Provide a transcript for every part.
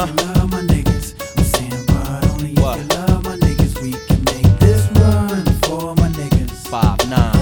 If you love my niggas, I'm saying but only if you love my niggas. We can make this one for my niggas. 5'9".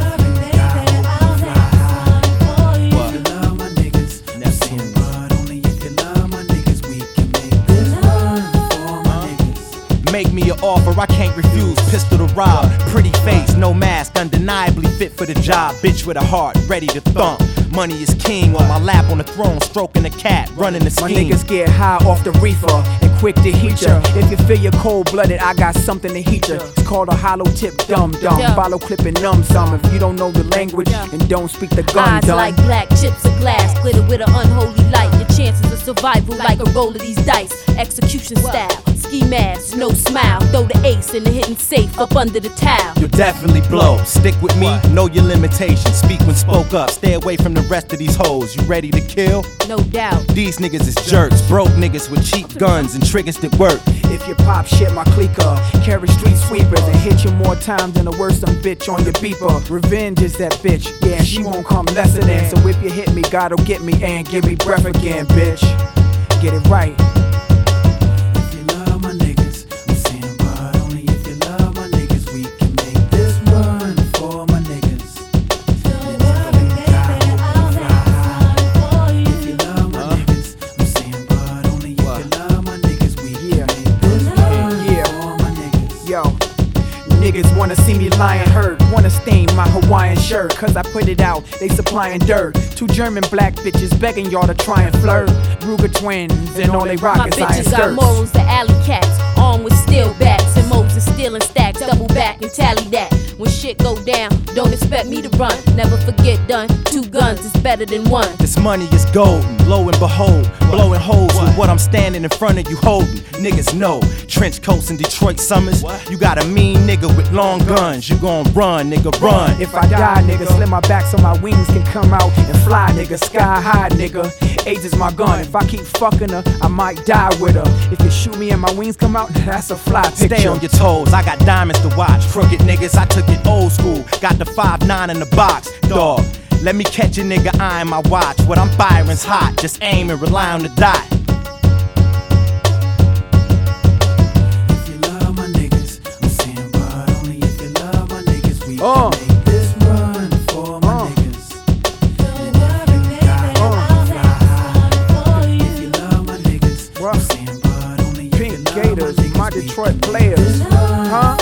Make me an offer I can't refuse, pistol to rob. Pretty face, no mask, undeniably fit for the job. Bitch with a heart, ready to thump. Money is king, on my lap on the throne, stroking the cat, running the scheme. My niggas get high off the reefer and quick to heat ya. If you feel you're cold-blooded, I got something to heat ya. It's called a hollow tip dum-dum. Follow clip and numb some. If you don't know the language and don't speak the gun Eyes like black chips of glass, glitter with an unholy light. Your chances of survival like a roll of these dice. Execution style, ski mask, no smile. Throw the ace in the hidden safe up under the towel. You'll definitely blow. Stick with me, know your limitations. Speak when spoke up, stay away from the rest of these hoes. You ready to kill? No doubt. These niggas is jerks, broke niggas with cheap guns and triggers that work. If you pop shit, my cliquer carry street sweepers and hit you more times than the worst bitch on your beeper. Revenge is that bitch, yeah, and she won't come lesser than. So if you hit me, God'll get me and give me breath again, bitch. Get it right. If you love my niggas, I'm saying but only if you love my niggas. We can make this one for my niggas. If you love my niggas, I'm saying but only if you love my niggas. We can make this one for my niggas. Yo, niggas wanna see me lying hurt, wanna stain my Hawaiian shirt, cause I put it out, they supplying dirt. Two German black bitches begging y'all to try and flirt. Ruger twins and all they rock My is iron bitches got skirts. morals, the alley cats, armed with steel bats and Moses stealing stacks, double back and tally that. When shit go down, don't expect me to run. Never forget done, 2 guns is better than 1. This money is golden, lo and behold, blowing holes with what I'm standing in front of you holding. Niggas know, trench coats in Detroit summers. You got a mean nigga with long guns, you gon' run, nigga, run. If I die, nigga, slit my back so my wings can come out and fly, nigga, sky high, nigga. AIDS is my gun, if I keep fucking her, I might die with her. If you shoot me and my wings come out, that's a fly picture. Stay on your toes, I got diamonds to watch. Crooked niggas, I took it old school. Got the 5'9" in the box, dog. Let me catch a nigga eyeing my watch. What I'm firing's hot, just aim and rely on the dot. If you love my niggas, I'm saying but only if you love my niggas. We can make this one for my niggas. If you love my niggas, I'm saying but only if you Pink love Gators, my niggas. my Detroit players, huh?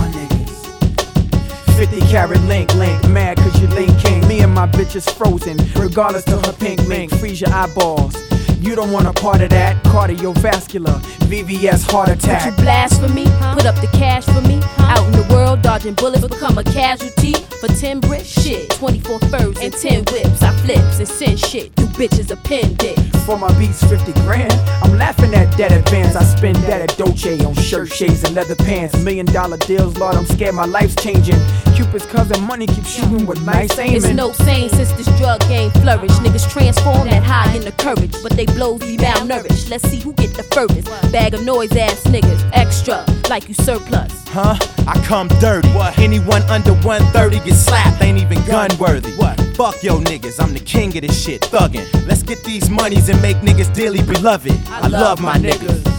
50 carat link, mad cause you link king. Me and my bitch is frozen, regardless to her pink mink. Freeze your eyeballs, you don't want a part of that. Cardiovascular, VVS heart Would attack. you blast for me? Put up the cash for me? Out in the world, dodging bullets, become a casualty. For 10 bricks, shit, 24 furs and 10 whips. I flips and send shit through bitches a pen dick. For my beats, 50 grand. I'm laughing at that advance. I spend that at Dolce on shirt shades and leather pants. $1 million deals, Lord, I'm scared my life's changing. Cupid's cousin money keeps shooting with nice aiming. It's no saying since this drug game flourished. Niggas transform that high into courage, but they blows be malnourished. Let's see who get the furthest. Bag of noise ass niggas, extra, like you surplus. Huh? I come dirty. Anyone under 130 gets slapped, ain't even gun worthy. Fuck yo niggas, I'm the king of this shit, thuggin'. Let's get these monies and make niggas dearly beloved. I love my niggas.